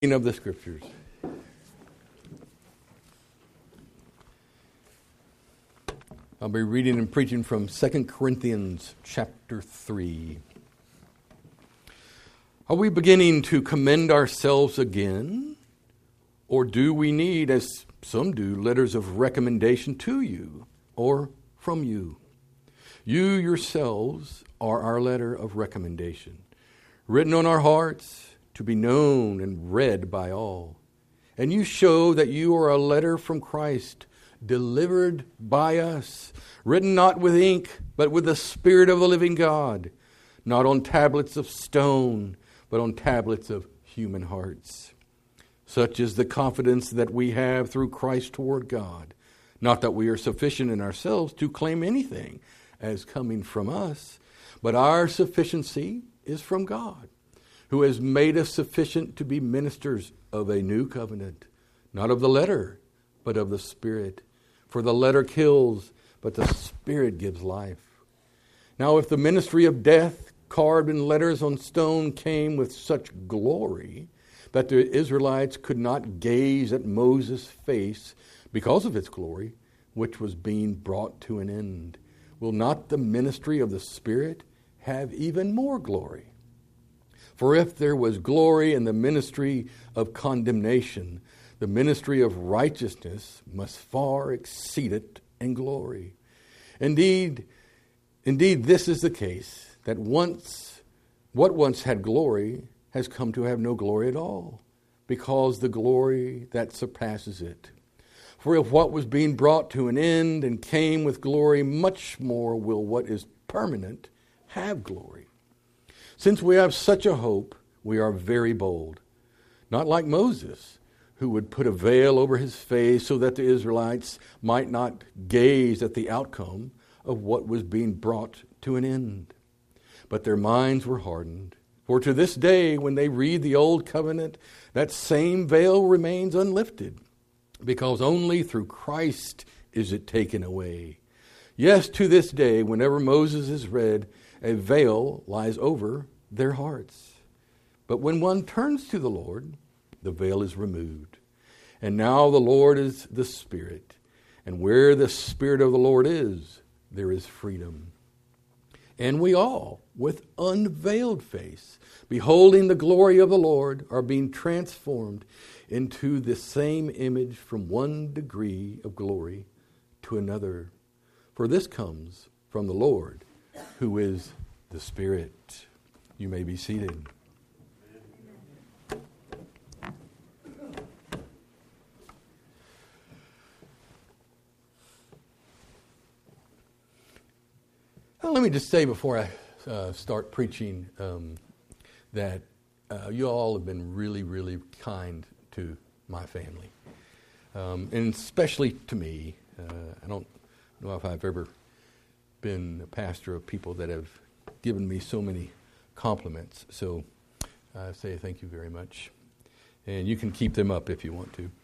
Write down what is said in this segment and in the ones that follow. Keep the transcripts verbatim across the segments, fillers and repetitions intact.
Of the Scriptures. I'll be reading and preaching from Second Corinthians chapter three. Are we beginning to commend ourselves again? Or do we need, as some do, letters of recommendation to you or from you? You yourselves are our letter of recommendation, written on our hearts, to be known and read by all. And you show that you are a letter from Christ, delivered by us, written not with ink, but with the Spirit of the living God, not on tablets of stone, but on tablets of human hearts. Such is the confidence that we have through Christ toward God. Not that we are sufficient in ourselves to claim anything as coming from us, but our sufficiency is from God, who has made us sufficient to be ministers of a new covenant, not of the letter, but of the Spirit. For the letter kills, but the Spirit gives life. Now, if the ministry of death, carved in letters on stone, came with such glory that the Israelites could not gaze at Moses' face because of its glory, which was being brought to an end, will not the ministry of the Spirit have even more glory? For if there was glory in the ministry of condemnation, the ministry of righteousness must far exceed it in glory. Indeed, indeed, this is the case, that once what once had glory has come to have no glory at all, because the glory that surpasses it. For if what was being brought to an end and came with glory, much more will what is permanent have glory. Since we have such a hope, we are very bold. Not like Moses, who would put a veil over his face so that the Israelites might not gaze at the outcome of what was being brought to an end. But their minds were hardened. For to this day, when they read the Old Covenant, that same veil remains unlifted, because only through Christ is it taken away. Yes, to this day, whenever Moses is read, a veil lies over their hearts. But when one turns to the Lord, the veil is removed. And now the Lord is the Spirit. And where the Spirit of the Lord is, there is freedom. And we all, with unveiled face, beholding the glory of the Lord, are being transformed into the same image from one degree of glory to another. For this comes from the Lord, who is the Spirit. You may be seated. Well, let me just say before I uh, start preaching um, that uh, you all have been really, really kind to my family, um, and especially to me. Uh, I don't know if I've ever been a pastor of people that have given me so many compliments. So I say thank you very much. And you can keep them up if you want to.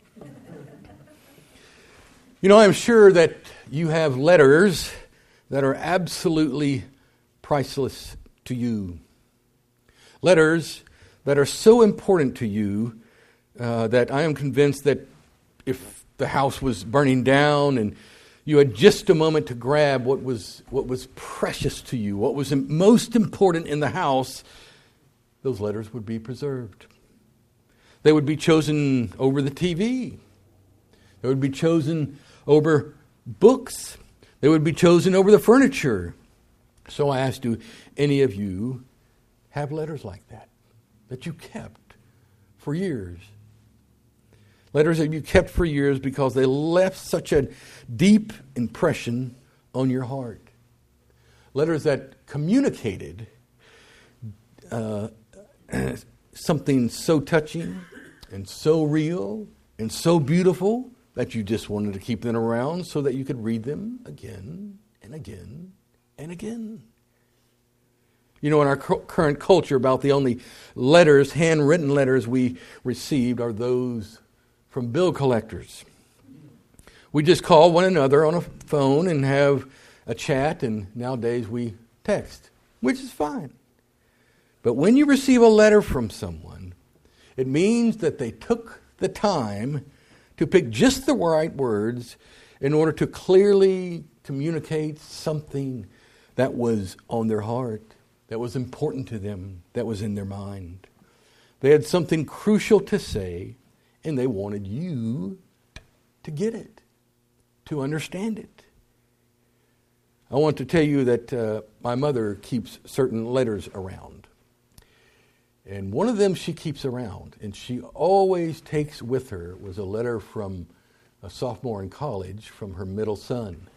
You know, I'm sure that you have letters that are absolutely priceless to you. Letters that are so important to you uh, that I am convinced that if the house was burning down and you had just a moment to grab what was what was precious to you, what was most important in the house, those letters would be preserved. They would be chosen over the T V. They would be chosen over books. They would be chosen over the furniture. So I ask, do any of you have letters like that, that you kept for years? Letters that you kept for years because they left such a deep impression on your heart. Letters that communicated uh, something so touching and so real and so beautiful that you just wanted to keep them around so that you could read them again and again and again. You know, in our cu- current culture, about the only letters, handwritten letters we received are those from bill collectors. We just call one another on a phone and have a chat, and nowadays we text, which is fine. But when you receive a letter from someone, It means that they took the time to pick just the right words in order to clearly communicate something that was on their heart, that was important to them, that was in their mind. They had something crucial to say, and they wanted you to get it, to understand it. I want to tell you that uh, my mother keeps certain letters around. And one of them she keeps around, and she always takes with her, was a letter from a sophomore in college from her middle son.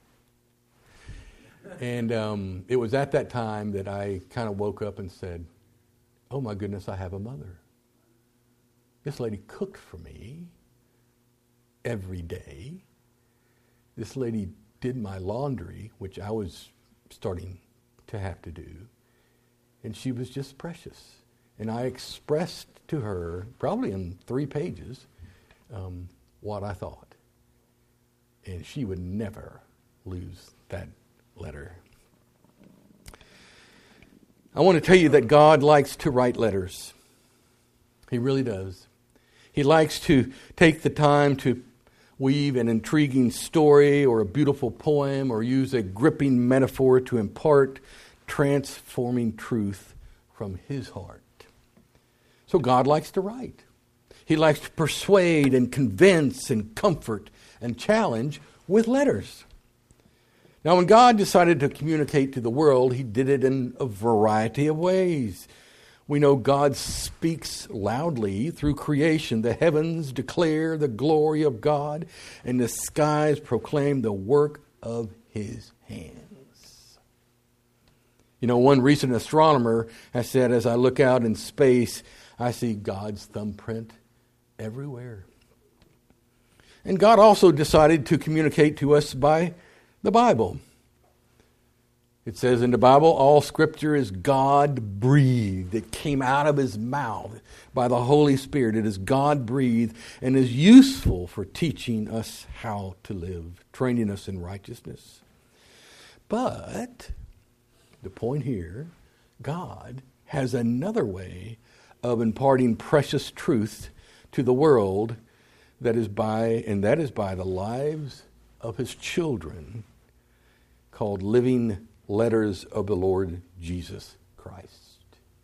And um, it was at that time that I kind of woke up and said, oh my goodness, I have a mother. This lady cooked for me every day. This lady did my laundry, which I was starting to have to do. And she was just precious. And I expressed to her, probably in three pages, um, what I thought. And she would never lose that letter. I want to tell you that God likes to write letters. He really does. He likes to take the time to weave an intriguing story or a beautiful poem or use a gripping metaphor to impart transforming truth from his heart. So God likes to write. He likes to persuade and convince and comfort and challenge with letters. Now, when God decided to communicate to the world, he did it in a variety of ways. We know God speaks loudly through creation. The heavens declare the glory of God, and the skies proclaim the work of his hands. You know, one recent astronomer has said, as I look out in space, I see God's thumbprint everywhere. And God also decided to communicate to us by the Bible. It says in the Bible, all Scripture is God-breathed. It came out of his mouth by the Holy Spirit. It is God-breathed and is useful for teaching us how to live, training us in righteousness. But the point here, God has another way of imparting precious truth to the world that is by, and that is by the lives of his children, called living letters of the Lord Jesus Christ.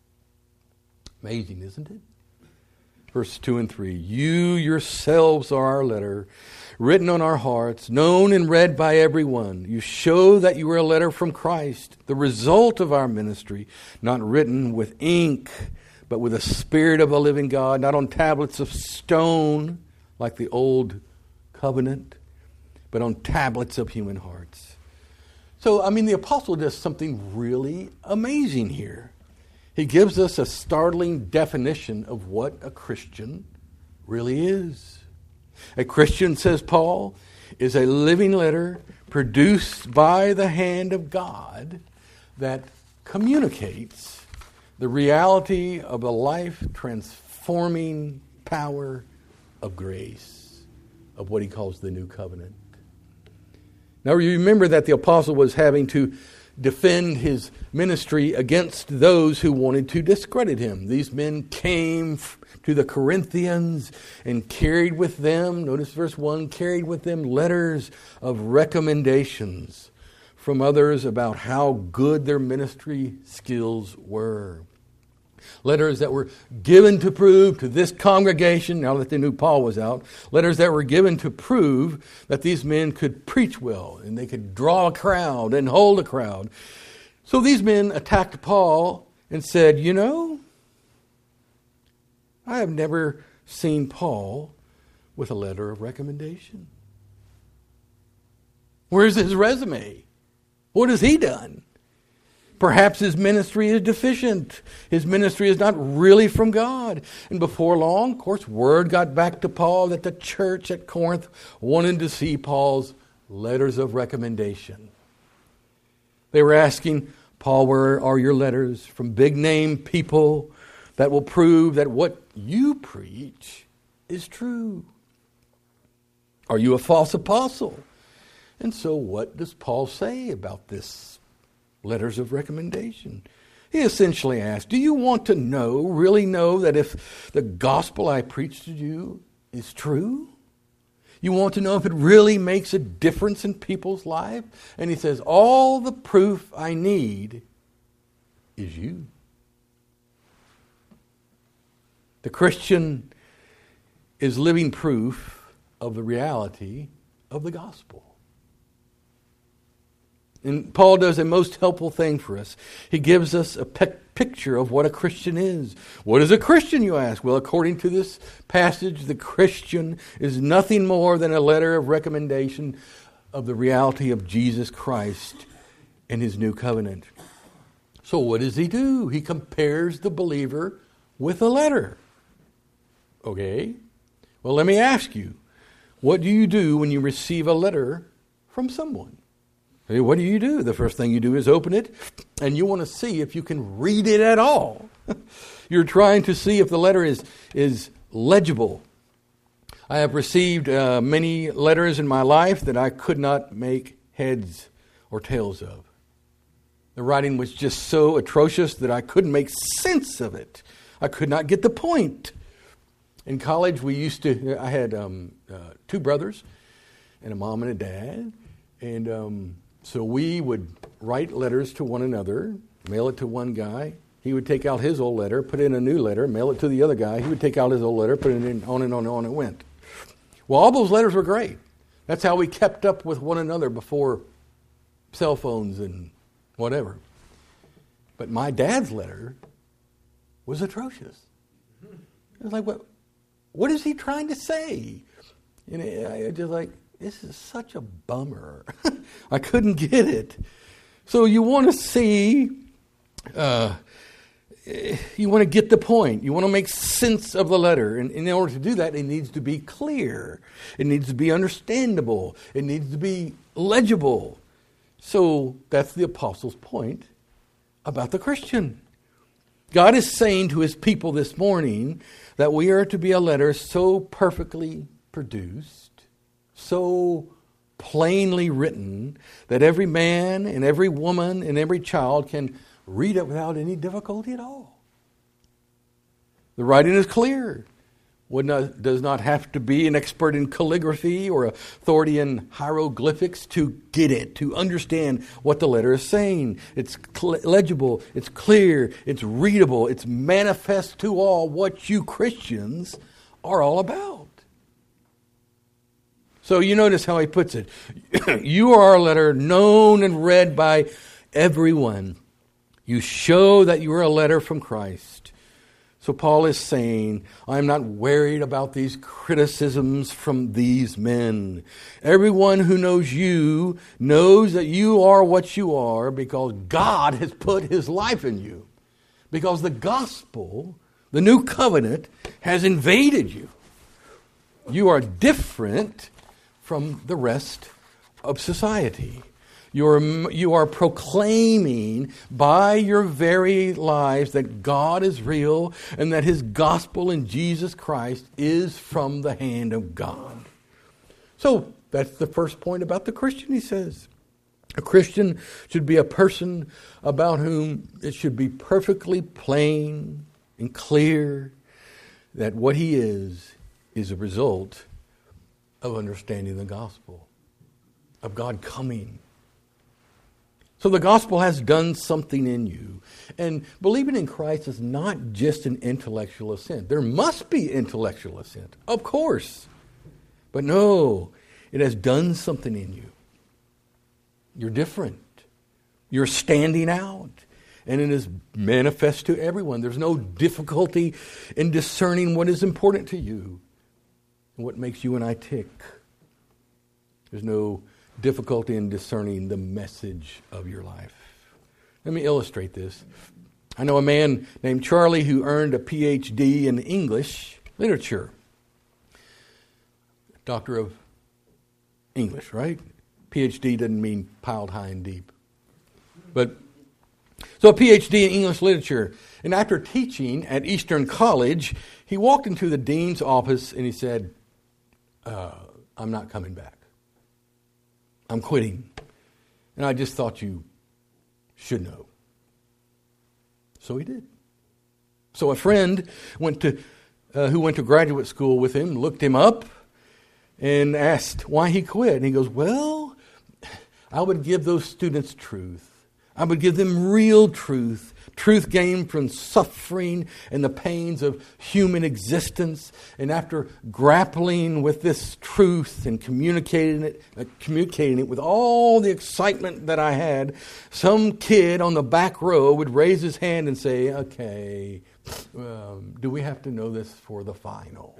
Amazing, isn't it? Verse two and three, you yourselves are our letter, written on our hearts, known and read by everyone. You show that you are a letter from Christ, the result of our ministry, not written with ink, but with the Spirit of the living God, not on tablets of stone, like the old covenant, but on tablets of human hearts. So, I mean, the apostle does something really amazing here. He gives us a startling definition of what a Christian really is. A Christian, says Paul, is a living letter produced by the hand of God that communicates the reality of a life-transforming power of grace, of what he calls the new covenant. Now, you remember that the apostle was having to defend his ministry against those who wanted to discredit him. These men came to the Corinthians and carried with them, notice verse one, carried with them letters of recommendations from others about how good their ministry skills were. Letters that were given to prove to this congregation, now that they knew Paul was out, letters that were given to prove that these men could preach well and they could draw a crowd and hold a crowd. So these men attacked Paul and said, you know, I have never seen Paul with a letter of recommendation. Where's his resume? What has he done? Perhaps his ministry is deficient. His ministry is not really from God. And before long, of course, word got back to Paul that the church at Corinth wanted to see Paul's letters of recommendation. They were asking, Paul, where are your letters from big-name people that will prove that what you preach is true? Are you a false apostle? And so what does Paul say about this letters of recommendation? He essentially asked, do you want to know, really know, that if the gospel I preach to you is true? You want to know if it really makes a difference in people's lives? And he says, all the proof I need is you. The Christian is living proof of the reality of the gospel. And Paul does a most helpful thing for us. He gives us a pe- picture of what a Christian is. What is a Christian, you ask? Well, according to this passage, the Christian is nothing more than a letter of recommendation of the reality of Jesus Christ and his new covenant. So what does he do? He compares the believer with a letter. Okay? Well, let me ask you, what do you do when you receive a letter from someone? Hey, what do you do? The first thing you do is open it, and you want to see if you can read it at all. You're trying to see if the letter is, is legible. I have received uh, many letters in my life that I could not make heads or tails of. The writing was just so atrocious that I couldn't make sense of it. I could not get the point. In college, we used to, I had um, uh, two brothers and a mom and a dad, and um, so we would write letters to one another, mail it to one guy. He would take out his old letter, put in a new letter, mail it to the other guy. He would take out his old letter, put it in, on and on and on it went. Well, all those letters were great. That's how we kept up with one another before cell phones and whatever. But my dad's letter was atrocious. It was like, what, what is he trying to say? And I just like, this is such a bummer. I couldn't get it. So you want to see, uh, you want to get the point. You want to make sense of the letter. And in order to do that, it needs to be clear. It needs to be understandable. It needs to be legible. So that's the apostle's point about the Christian. God is saying to his people this morning that we are to be a letter so perfectly produced, so plainly written, that every man and every woman and every child can read it without any difficulty at all. The writing is clear. One not, does not have to be an expert in calligraphy or authority in hieroglyphics to get it, to understand what the letter is saying. It's cl- legible, it's clear, it's readable, it's manifest to all what you Christians are all about. So you notice how he puts it. You are a letter known and read by everyone. You show that you are a letter from Christ. So Paul is saying, I'm not worried about these criticisms from these men. Everyone who knows you knows that you are what you are because God has put his life in you. Because the gospel, the new covenant, has invaded you. You are different from the rest of society. You're, you are proclaiming by your very lives that God is real and that his gospel in Jesus Christ is from the hand of God. So that's the first point about the Christian, he says. A Christian should be a person about whom it should be perfectly plain and clear that what he is is a result of understanding the gospel, of God coming. So the gospel has done something in you. And believing in Christ is not just an intellectual assent. There must be intellectual assent, of course. But no, it has done something in you. You're different. You're standing out. And it is manifest to everyone. There's no difficulty in discerning what is important to you and what makes you and I tick. There's no difficulty in discerning the message of your life. Let me illustrate this. I know a man named Charlie who earned a P H D in English literature. Doctor of English, right? P H D doesn't mean piled high and deep. But so a P H D in English literature. And after teaching at Eastern College, he walked into the dean's office and he said, uh, I'm not coming back. I'm quitting. And I just thought you should know. So he did. So a friend went to uh, who went to graduate school with him, looked him up, and asked why he quit. And he goes, well, I would give those students truth. I would give them real truth. Truth gained from suffering and the pains of human existence. And after grappling with this truth and communicating it, uh, communicating it with all the excitement that I had, some kid on the back row would raise his hand and say, okay, um, do we have to know this for the final?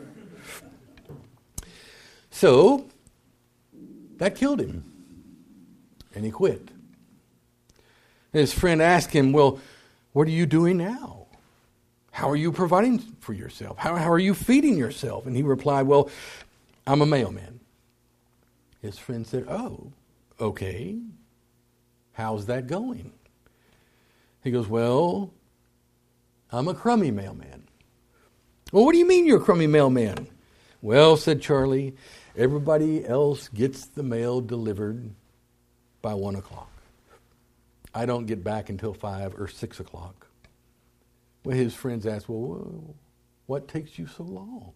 So, that killed him. And he quit. His friend asked him, well, what are you doing now? How are you providing for yourself? How, how are you feeding yourself? And he replied, well, I'm a mailman. His friend said, oh, okay. How's that going? He goes, well, I'm a crummy mailman. Well, what do you mean you're a crummy mailman? Well, said Charlie, everybody else gets the mail delivered by one o'clock. I don't get back until five or six o'clock. Well, his friends asked, well, what takes you so long?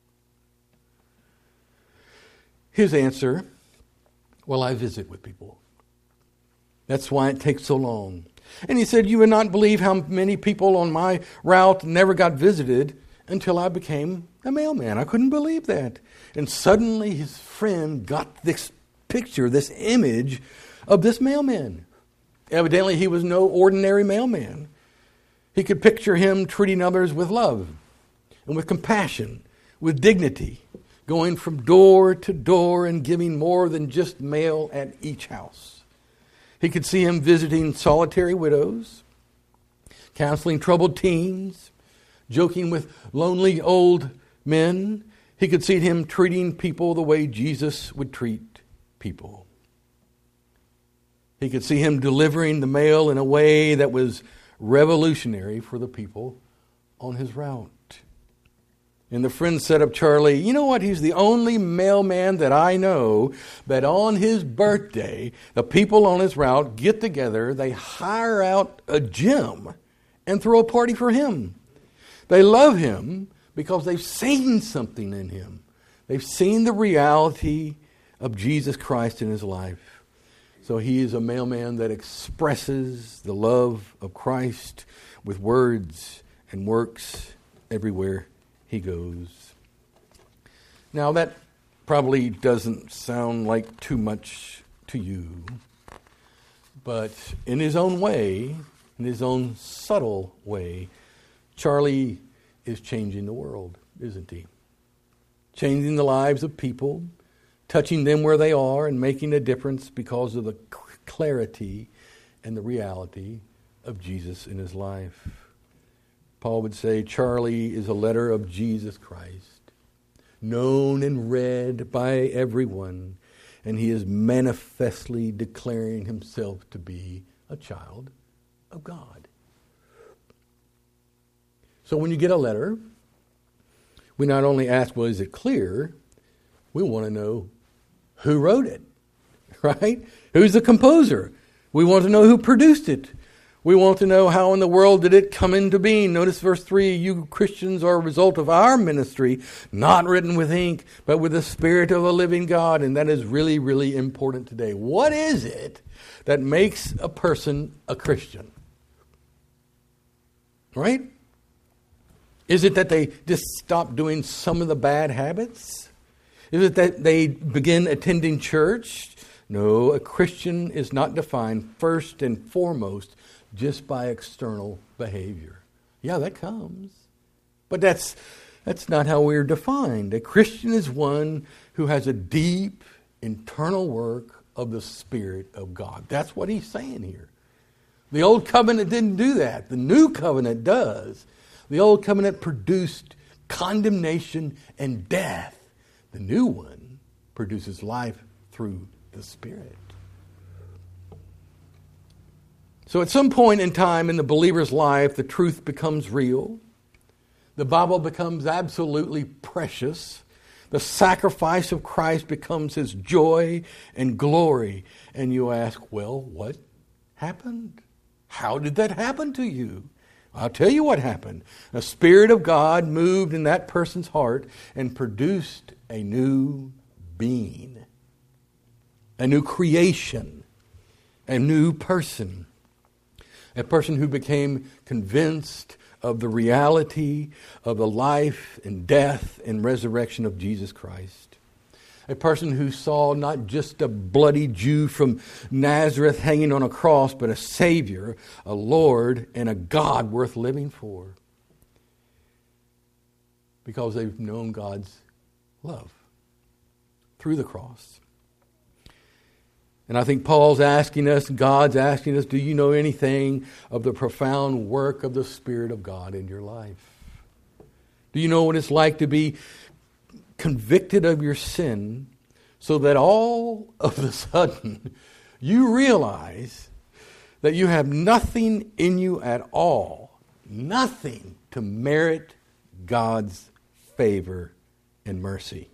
His answer, well, I visit with people. That's why it takes so long. And he said, you would not believe how many people on my route never got visited until I became a mailman. I couldn't believe that. And suddenly his friend got this picture, this image of this mailman. Evidently, he was no ordinary mailman. He could picture him treating others with love and with compassion, with dignity, going from door to door and giving more than just mail at each house. He could see him visiting solitary widows, counseling troubled teens, joking with lonely old men. He could see him treating people the way Jesus would treat people. He could see him delivering the mail in a way that was revolutionary for the people on his route. And the friend said of Charlie, you know what? He's the only mailman that I know that on his birthday, the people on his route get together, they hire out a gym and throw a party for him. They love him because they've seen something in him. They've seen the reality of Jesus Christ in his life. So he is a mailman that expresses the love of Christ with words and works everywhere he goes. Now that probably doesn't sound like too much to you, but in his own way, in his own subtle way, Charlie is changing the world, isn't he? Changing the lives of people, touching them where they are and making a difference because of the clarity and the reality of Jesus in his life. Paul would say Charlie is a letter of Jesus Christ, known and read by everyone, and he is manifestly declaring himself to be a child of God. So when you get a letter, we not only ask, well, is it clear? We want to know who wrote it, right? Who's the composer? We want to know who produced it. We want to know how in the world did it come into being. Notice verse three, you Christians are a result of our ministry, not written with ink, but with the Spirit of a living God. And that is really, really important today. What is it that makes a person a Christian? Right? Is it that they just stop doing some of the bad habits? Is it that they begin attending church? No, a Christian is not defined first and foremost just by external behavior. Yeah, that comes. But that's that's not how we're defined. A Christian is one who has a deep internal work of the Spirit of God. That's what he's saying here. The old covenant didn't do that. The new covenant does. The old covenant produced condemnation and death. The new one produces life through the Spirit. So at some point in time in the believer's life, the truth becomes real. The Bible becomes absolutely precious. The sacrifice of Christ becomes his joy and glory. And you ask, well, what happened? How did that happen to you? I'll tell you what happened. The Spirit of God moved in that person's heart and produced a new being, a new creation, a new person, a person who became convinced of the reality of the life and death and resurrection of Jesus Christ. A person who saw not just a bloody Jew from Nazareth hanging on a cross, but a Savior, a Lord, and a God worth living for. Because they've known God's love through the cross. And I think Paul's asking us, God's asking us, do you know anything of the profound work of the Spirit of God in your life? Do you know what it's like to be convicted of your sin so that all of a sudden you realize that you have nothing in you at all, nothing to merit God's favor and mercy?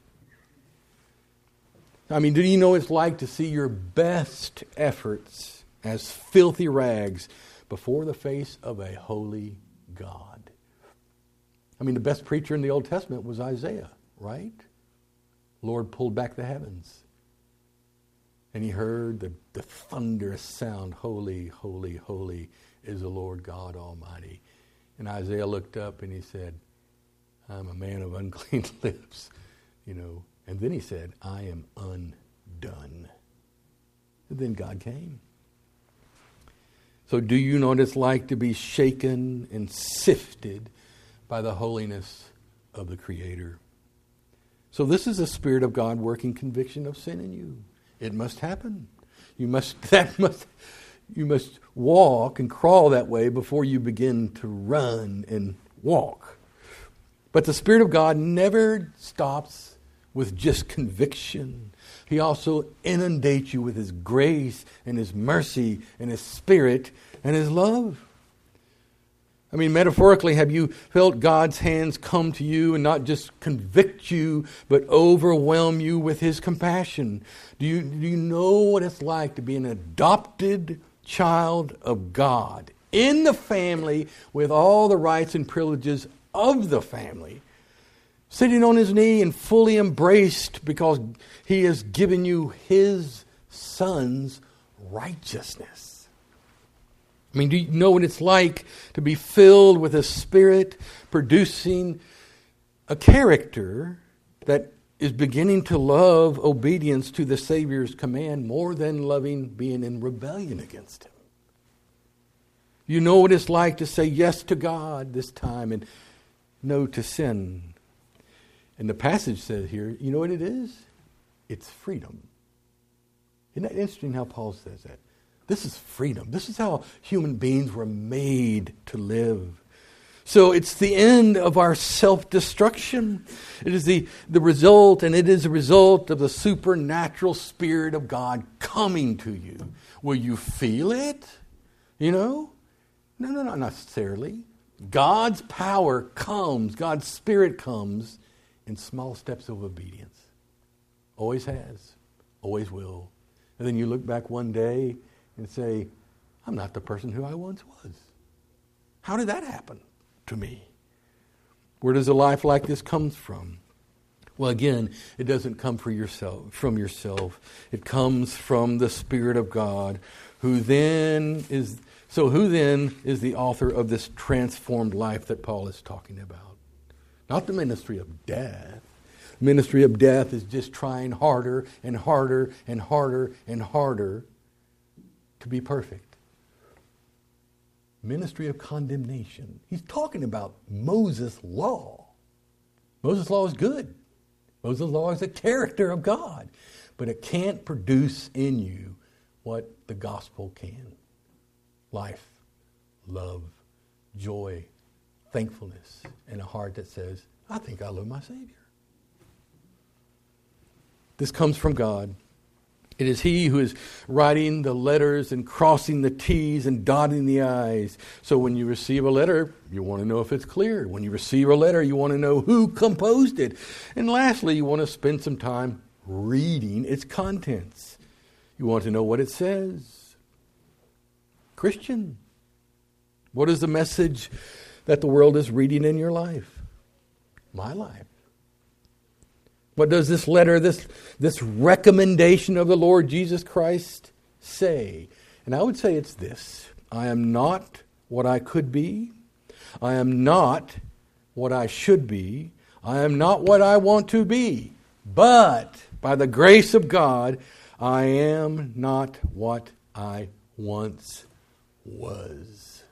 I mean, do you know what it's like to see your best efforts as filthy rags before the face of a holy God? I mean, the best preacher in the Old Testament was Isaiah, right? Lord pulled back the heavens. And he heard the, the thunderous sound, holy, holy, holy is the Lord God Almighty. And Isaiah looked up and he said, I'm a man of unclean lips, you know. And then he said, I am undone. And then God came. So do you know what it's like to be shaken and sifted by the holiness of the Creator? So this is the Spirit of God working conviction of sin in you. It must happen. You must that must you must walk and crawl that way before you begin to run and walk. But the Spirit of God never stops with just conviction. He also inundates you with His grace and His mercy and His Spirit and His love. I mean, metaphorically, have you felt God's hands come to you and not just convict you, but overwhelm you with His compassion? Do you, do you know what it's like to be an adopted child of God in the family with all the rights and privileges of the family, sitting on His knee and fully embraced because He has given you His Son's righteousness? I mean, do you know what it's like to be filled with a Spirit producing a character that is beginning to love obedience to the Savior's command more than loving being in rebellion against Him? You know what it's like to say yes to God this time and no to sin. And the passage says here, you know what it is? It's freedom. Isn't that interesting how Paul says that? This is freedom. This is how human beings were made to live. So it's the end of our self-destruction. It is the, the result, and it is a result of the supernatural Spirit of God coming to you. Will you feel it? You know? No, no, not necessarily. God's power comes, God's Spirit comes in small steps of obedience. Always has. Always will. And then you look back one day and say, I'm not the person who I once was. How did that happen to me? Where does a life like this come from? Well, again, it doesn't come for yourself, from yourself. It comes from the Spirit of God, who then is, so who then is the author of this transformed life that Paul is talking about? Not the ministry of death. Ministry of death is just trying harder and harder and harder and harder to be perfect. Ministry of condemnation. He's talking about Moses' law. Moses' law is good. Moses' law is the character of God. But it can't produce in you what the gospel can. Life, love, joy, thankfulness, and a heart that says, I think I love my Savior. This comes from God. It is He who is writing the letters and crossing the T's and dotting the I's. So when you receive a letter, you want to know if it's clear. When you receive a letter, you want to know who composed it. And lastly, you want to spend some time reading its contents. You want to know what it says. Christian, What is the message that the world is reading in your life? My life. What does this letter, this, this recommendation of the Lord Jesus Christ say? And I would say it's this. I am not what I could be. I am not what I should be. I am not what I want to be. But by the grace of God, I am not what I once was.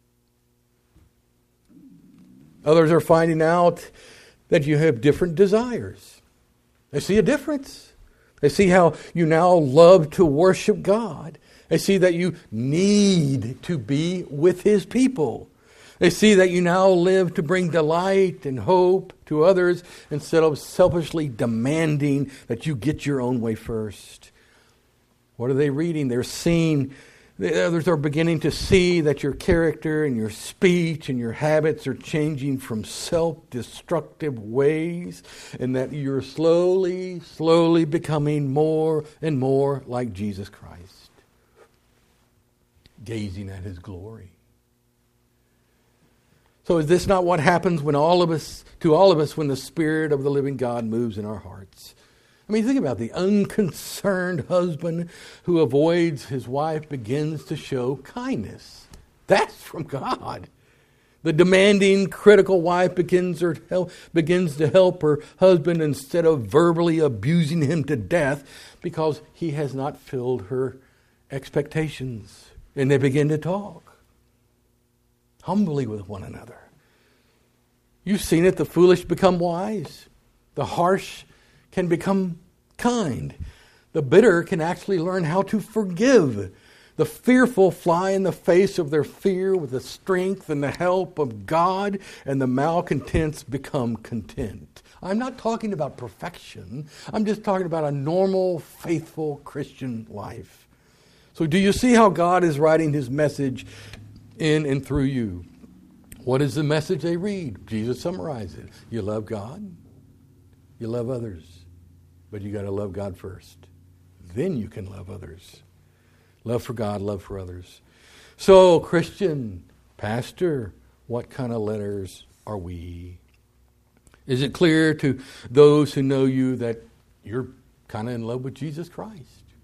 Others are finding out that you have different desires. They see a difference. They see how you now love to worship God. They see that you need to be with His people. They see that you now live to bring delight and hope to others instead of selfishly demanding that you get your own way first. What are they reading? They're seeing, the others are beginning to see that your character and your speech and your habits are changing from self-destructive ways, and that you're slowly, slowly becoming more and more like Jesus Christ, gazing at His glory. So is this not what happens when all of us, to all of us, when the Spirit of the living God moves in our hearts? I mean, think about the unconcerned husband who avoids his wife begins to show kindness. That's from God. The demanding, critical wife begins, her help, begins to help her husband instead of verbally abusing him to death because he has not filled her expectations. And they begin to talk humbly with one another. You've seen it. The foolish become wise. The harsh can become kind. The bitter can actually learn how to forgive. The fearful fly in the face of their fear with the strength and the help of God, and the malcontents become content. I'm not talking about perfection. I'm just talking about a normal, faithful Christian life. So do you see how God is writing His message in and through you? What is the message they read? Jesus summarized it. You love God. You love others. But you got to love God first. Then you can love others. Love for God, love for others. So, Christian, pastor, what kind of letters are we? Is it clear to those who know you that you're kind of in love with Jesus Christ?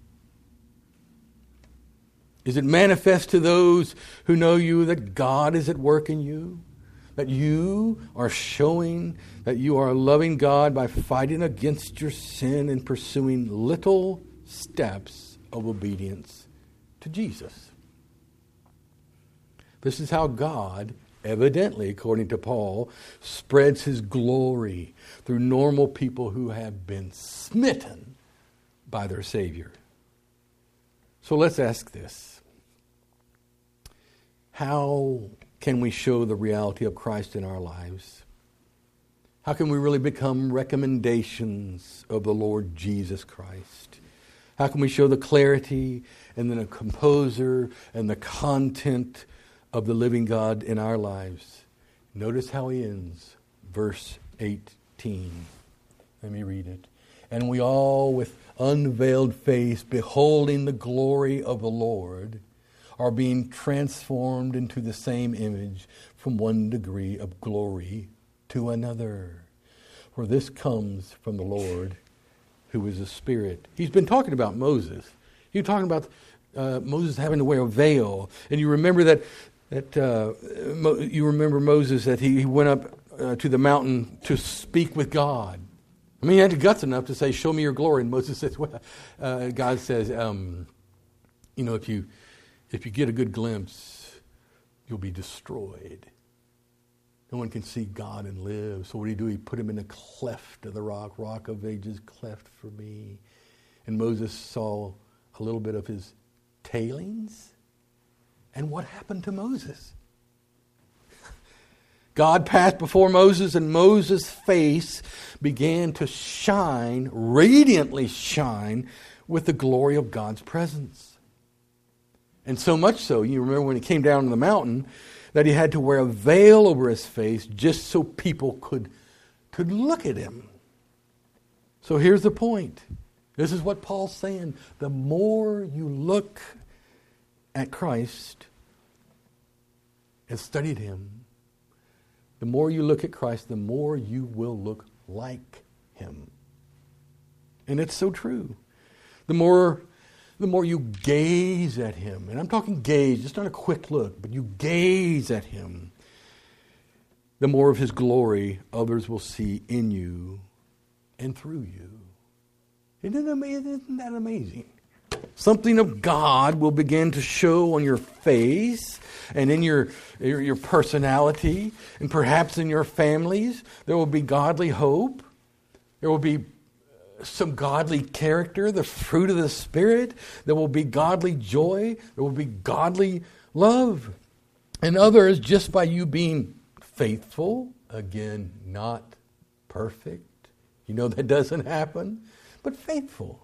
Is it manifest to those who know you that God is at work in you? That you are showing that you are loving God by fighting against your sin and pursuing little steps of obedience to Jesus. This is how God, evidently, according to Paul, spreads His glory through normal people who have been smitten by their Savior. So let's ask this. How can we show the reality of Christ in our lives? How can we really become recommendations of the Lord Jesus Christ? How can we show the clarity and then a composer and the content of the living God in our lives? Notice how he ends, verse eighteen. Let me read it. And we all, with unveiled face, beholding the glory of the Lord, are being transformed into the same image from one degree of glory to another. For this comes from the Lord, who is a Spirit. He's been talking about Moses. He's talking about uh, Moses having to wear a veil. And you remember that, that uh, Mo- you remember Moses, that he, he went up uh, to the mountain to speak with God. I mean, he had the guts enough to say, show me your glory. And Moses says, well, uh, God says, um, you know, if you if you get a good glimpse, you'll be destroyed. No one can see God and live. So what did he do? He put him in a cleft of the rock, rock of ages, cleft for me. And Moses saw a little bit of his tailings. And what happened to Moses? God passed before Moses, and Moses' face began to shine, radiantly shine, with the glory of God's presence. And so much so, you remember when he came down to the mountain, that he had to wear a veil over his face just so people could, could look at him. So here's the point. This is what Paul's saying. The more you look at Christ, and studied him, the more you look at Christ, the more you will look like him. And it's so true. The more, the more you gaze at him, and I'm talking gaze, just not a quick look, but you gaze at him, the more of his glory others will see in you and through you. Isn't, it amazing? Isn't that amazing? Something of God will begin to show on your face and in your, your, your personality, and perhaps in your families. There will be godly hope. There will be some godly character, the fruit of the Spirit. There will be godly joy. There will be godly love. And others, just by you being faithful, again, not perfect. You know that doesn't happen, but faithful.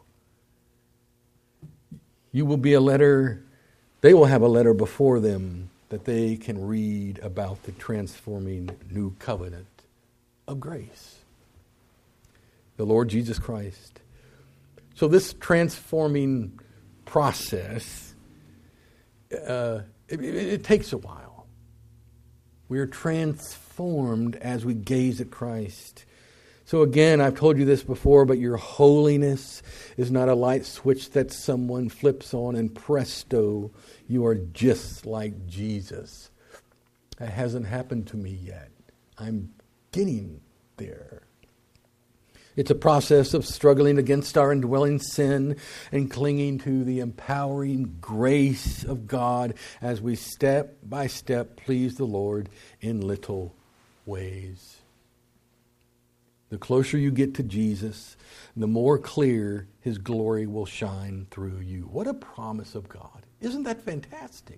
You will be a letter, they will have a letter before them that they can read about the transforming new covenant of grace. The Lord Jesus Christ. So this transforming process, uh, it, it, it takes a while. We are transformed as we gaze at Christ. So again, I've told you this before, but your holiness is not a light switch that someone flips on and presto, you are just like Jesus. That hasn't happened to me yet. I'm getting there. It's a process of struggling against our indwelling sin and clinging to the empowering grace of God as we step by step please the Lord in little ways. The closer you get to Jesus, the more clear his glory will shine through you. What a promise of God. Isn't that fantastic?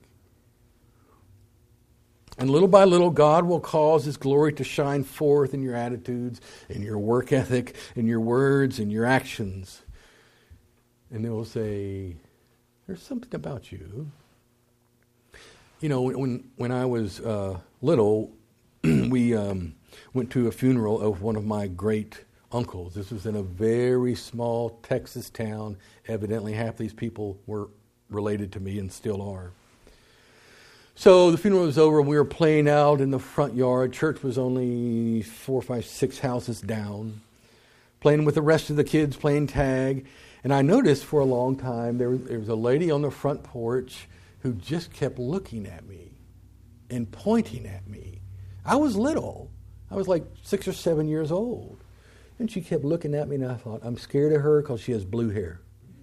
And little by little, God will cause his glory to shine forth in your attitudes, in your work ethic, in your words, in your actions. And they will say, there's something about you. You know, when, when I was uh, little, we... Um, went to a funeral of one of my great uncles. This was in a very small Texas town. Evidently, half these people were related to me and still are. So the funeral was over, and we were playing out in the front yard. Church was only four, five, six houses down. Playing with the rest of the kids, playing tag. And I noticed for a long time there was, there was a lady on the front porch who just kept looking at me and pointing at me. I was little. I was like six or seven years old. And she kept looking at me, and I thought, I'm scared of her because she has blue hair.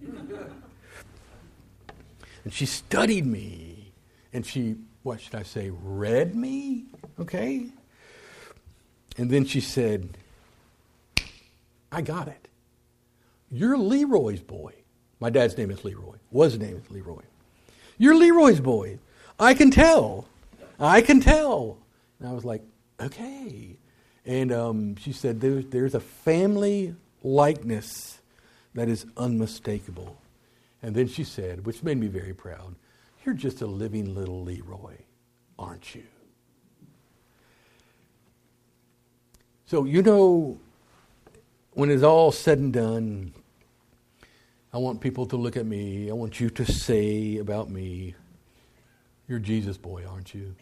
And she studied me. And she, what should I say, read me? Okay? And then she said, I got it. You're Leroy's boy. My dad's name is Leroy. Was his name is Leroy. You're Leroy's boy. I can tell. I can tell. And I was like, okay. And um, she said, there's, there's a family likeness that is unmistakable. And then she said, which made me very proud, you're just a living little Leroy, aren't you? So, you know, when it's all said and done, I want people to look at me. I want you to say about me, you're Jesus' boy, aren't you?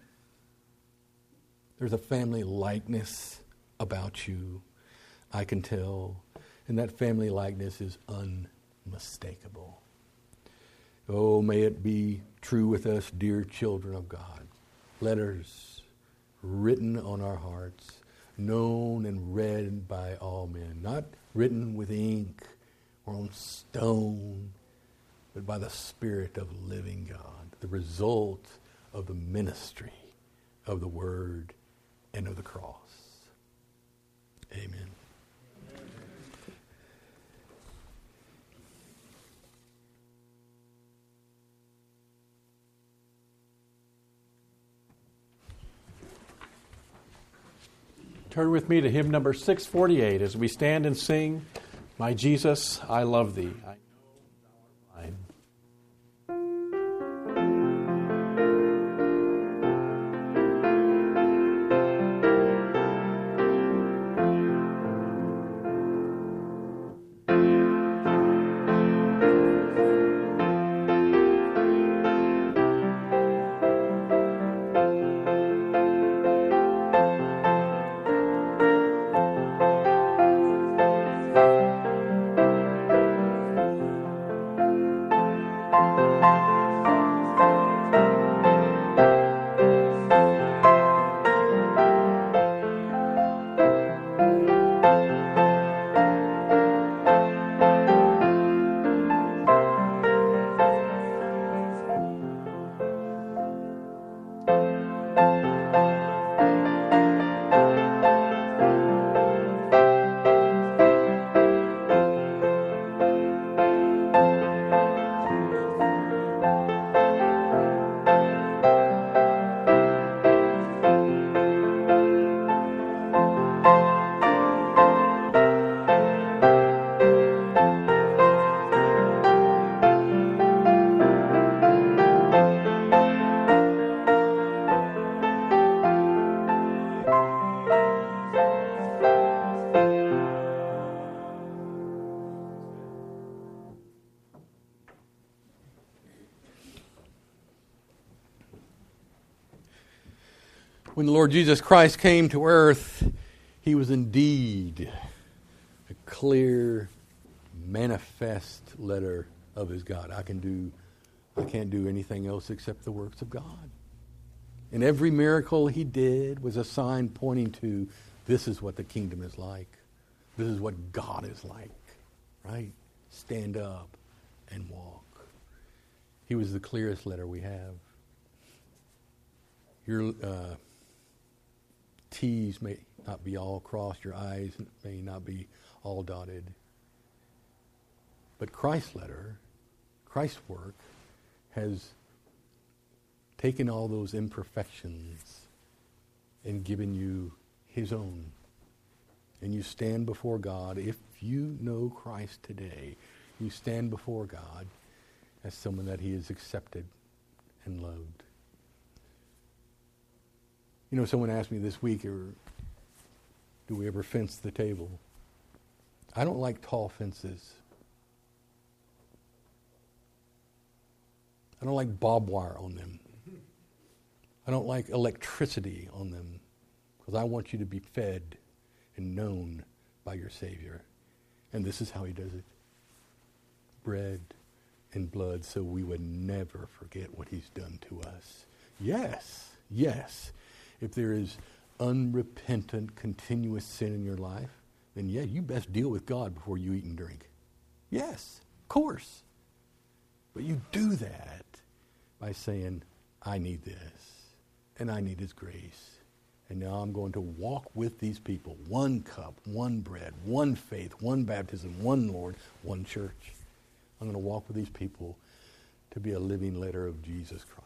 There's a family likeness about you, I can tell. And that family likeness is unmistakable. Oh, may it be true with us, dear children of God. Letters written on our hearts, known and read by all men. Not written with ink or on stone, but by the Spirit of living God. The result of the ministry of the Word and of the cross. Amen. Turn with me to hymn number six forty-eight as we stand and sing, My Jesus, I Love Thee. I know thou art mine. When the Lord Jesus Christ came to earth, he was indeed a clear, manifest letter of his God. I can do, I can't do anything else except the works of God. And every miracle he did was a sign pointing to this is what the kingdom is like. This is what God is like, right? Stand up and walk. He was the clearest letter we have. Your uh, T's may not be all crossed, your I's may not be all dotted. But Christ's letter, Christ's work, has taken all those imperfections and given you his own. And you stand before God. If you know Christ today, you stand before God as someone that he has accepted and loved. You know, someone asked me this week, or do we ever fence the table? I don't like tall fences. I don't like barbed wire on them. I don't like electricity on them, because I want you to be fed and known by your Savior. And this is how he does it. Bread and blood, so we would never forget what he's done to us. Yes, yes. If there is unrepentant, continuous sin in your life, then yeah, you best deal with God before you eat and drink. Yes, of course. But you do that by saying, I need this, and I need his grace. And now I'm going to walk with these people. One cup, one bread, one faith, one baptism, one Lord, one church. I'm going to walk with these people to be a living letter of Jesus Christ.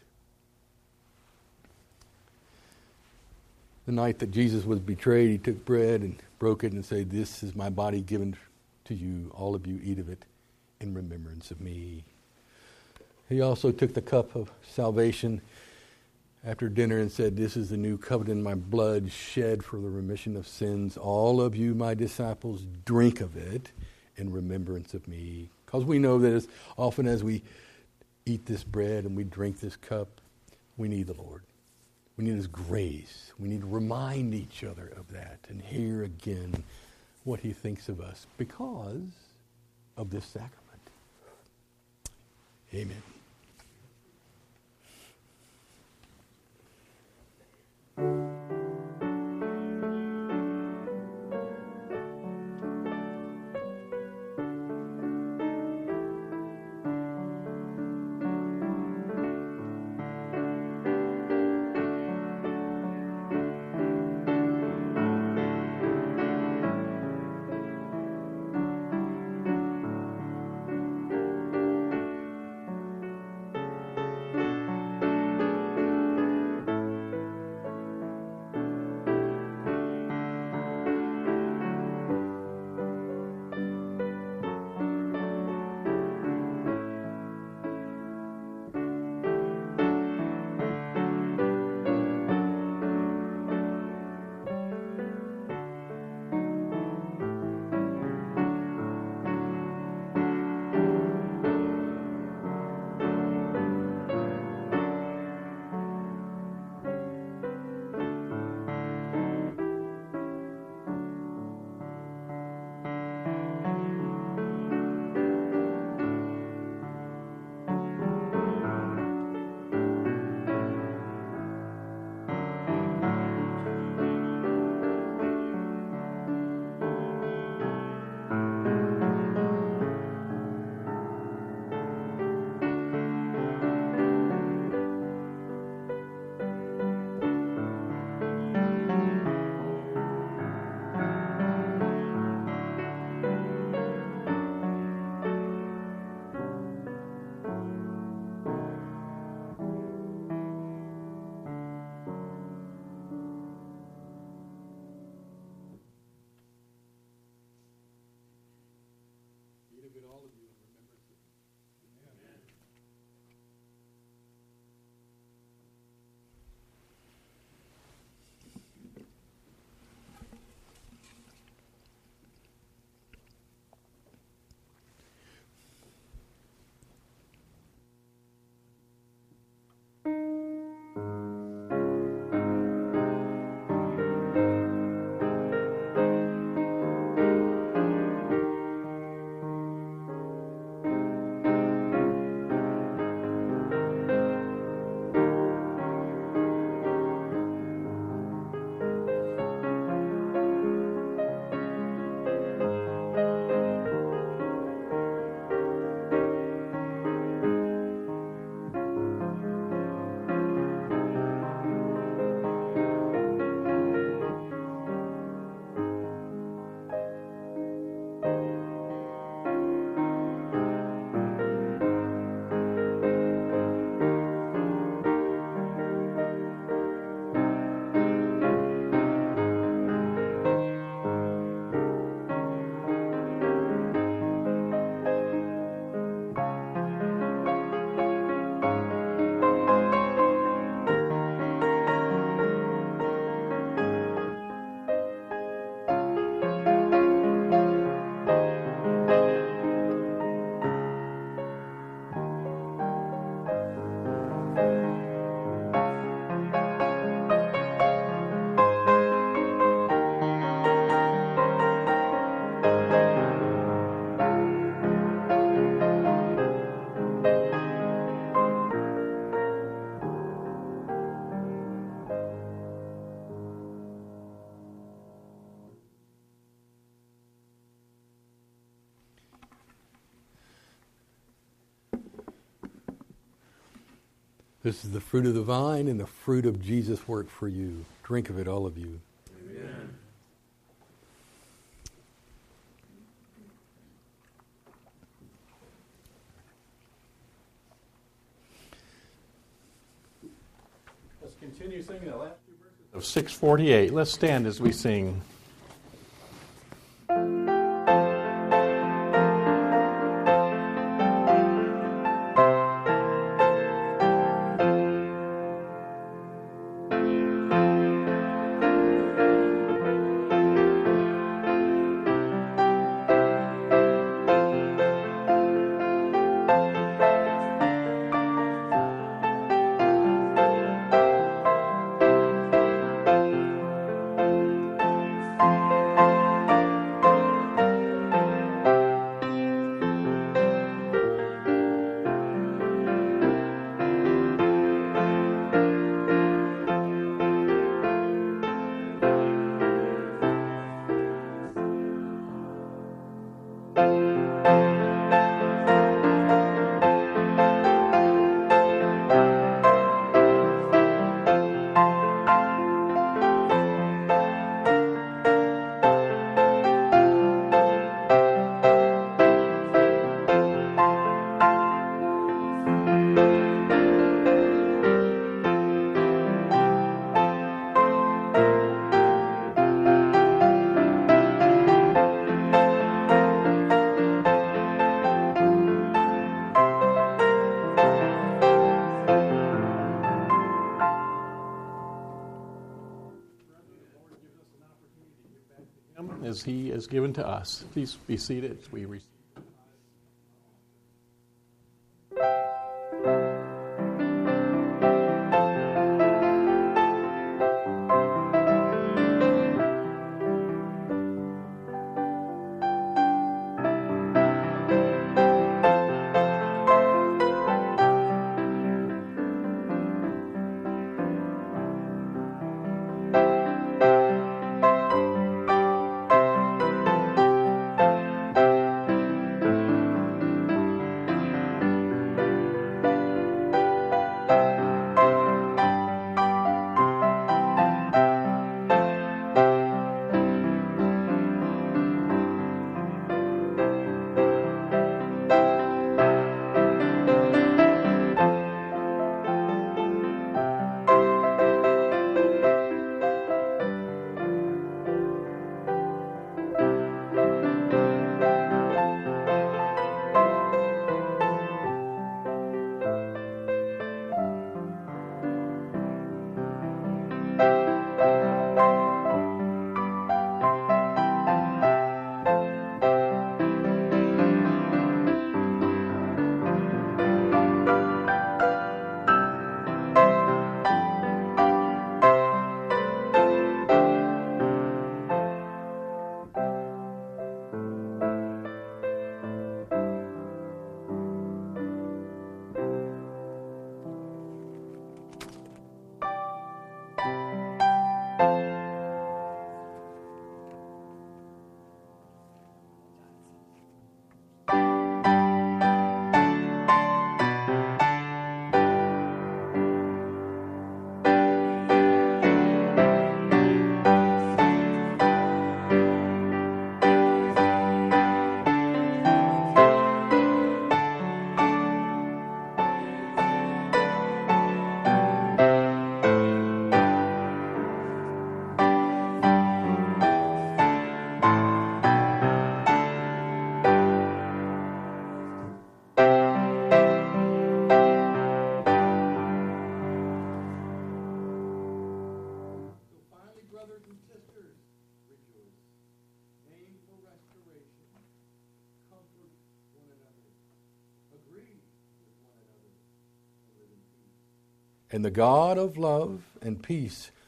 The night that Jesus was betrayed, he took bread and broke it and said, this is my body given to you. All of you eat of it in remembrance of me. He also took the cup of salvation after dinner and said, this is the new covenant in my blood shed for the remission of sins. All of you, my disciples, drink of it in remembrance of me. Because we know that as often as we eat this bread and we drink this cup, we need the Lord. We need his grace. We need to remind each other of that and hear again what he thinks of us because of this sacrament. Amen. This is the fruit of the vine and the fruit of Jesus' work for you. Drink of it, all of you. Amen. Let's continue singing the last two verses of six forty-eight. Let's stand as we sing. As he is given to us. Please be seated as we receive. And the God of love and peace